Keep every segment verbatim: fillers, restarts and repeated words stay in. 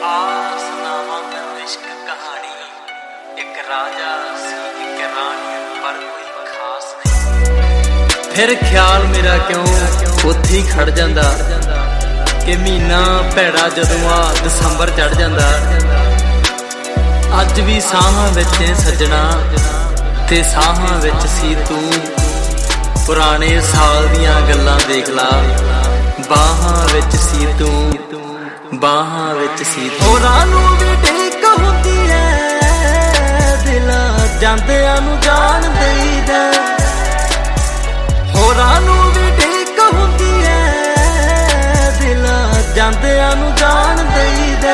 आ सुनावां तैनूं इश्क कहानी, एक राजा सी एक रानी पर कोई खास नहीं। फिर ख्याल मेरा क्यों उत्थे ही खड़ जांदा कि महीना भैड़ा जदों आ दसंबर चढ़ जांदा। अज भी साहां विच सजना ते साहां विच सी तू, पुराने साल दियां गल्लां देख ला, बाहां विच सी तू, बाहां विच सी तू। होरां नूं भी टेक हुंदी ऐ, दिलां जांदिआं नूं जान देईदा। होरां नूं भी टेक हुंदी ऐ, दिलां जांदिआं नूं जान देईदा।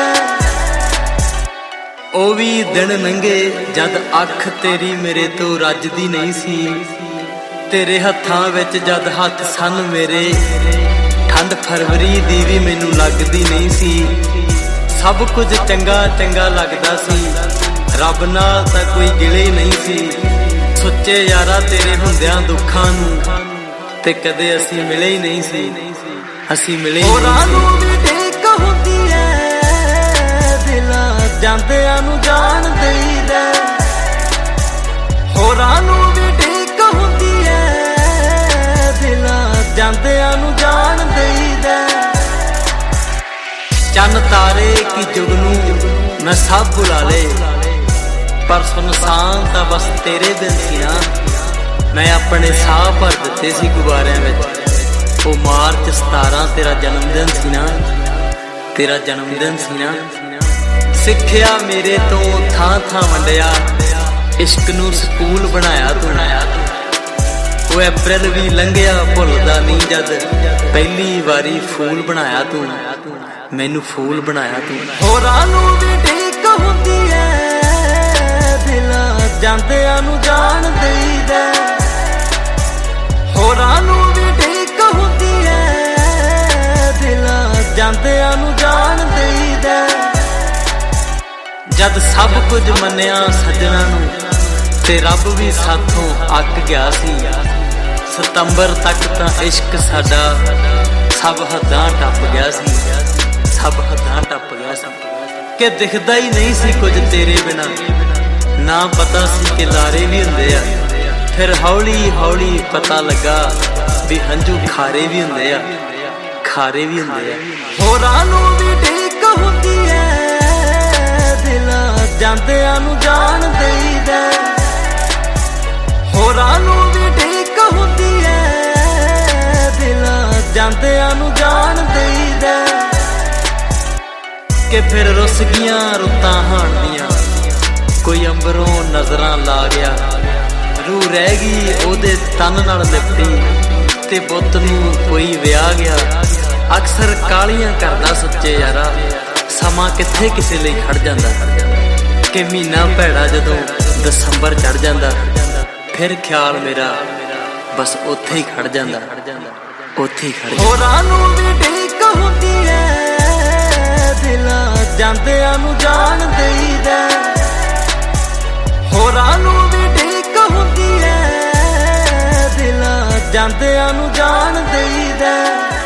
ओ भी दिन लंघे जद अख तेरी मेरे तो रजदी नहीं सी, तेरे हत्थां विच जद हत्थ सन मेरे, ठंड फरवरी दी भी मैनू लगदी नहीं सी। सब कुछ चंगा चंगा लगदा सी, रब नाल तां कोई गिले नहीं सी। सुच्चे यारा तेरे हुंदिआं दुखां नूं ते कदे असीं मिले ही नहीं सी, असीं मिले ही होरां नूं भी टेक हुंदी ऐ, दिलां जांदिआं नूं जान देईदा। होरां नूं भी टेक हुंदी ऐ, दिलां जांदिआं नूं जान देईदा। चन्न तारे की जुगनू मैं सब बुला ले, पर सुनसान तां बस तेरे दिन सी ना। मैं अपने साह भर दिते सी गुब्बारिआं विच, ओ मार्च सतारां तेरा जन्मदिन सी ना, तेरा जन्मदिन सी ना। सिक्ख्या मेरे तो थां थां वंडिया, इश्क नूं स्कूल बनाया तू। वो अप्रैल भी लंघिया भुलदा नहीं जद पहली वारी फूल बनाया तू, मैनू फूल बनाया तू। होरां नूं भी टेक हुंदी ऐ, दिलां जांदिआं नूं जान देईदा। होरां नूं भी टेक हुंदी ऐ, दिलां जांदिआं नूं जान देईदा। जद सब कुछ मन्निया सजना नूं ते रब भी साथों अक गया सी। सितंबर तक तां इश्क साडा सब हद्दां टप गया सी, सब हद्दां टप गया सी। कि दिखदा ही नहीं सी कुछ तेरे बिना, ना पता सी कि लारे भी हुंदे आ। फिर हौली हौली पता लगा भी हंझू खारे भी हुंदे आ, खारे भी हुंदे आ। होरां नूं भी टेक हुंदी ऐ, दिलां जांदिआं नूं जान देईदा। होरां नूं भी टेक हुंदी ऐ, दिलां जांदिआं नूं जान देईदा। कि फिर रुस गईयां रुत्तां हाणदियां, कोई अंबरों नज़रां ला गया। रूह रह गई ओहदे तन नाल लिपटी, ते बुत नूं कोई विआह गया। अक्सर कालियां करदा सच्चे यारा, समां कित्थे किसे लई खड़ जांदा। कि महीना भैड़ा जदों दसंबर चढ़ जांदा, फिर ख्याल मेरा बस उत्थे ही खड़ जांदा, उत्थे ही खड़ जांदा। होरां नूं भी टेक हुंदी ऐ, दिलां जांदिआं नूं जान देईदा। होरां नूं भी टेक हुंदी ऐ, दिलां जांदिआं नूं जान देईदा।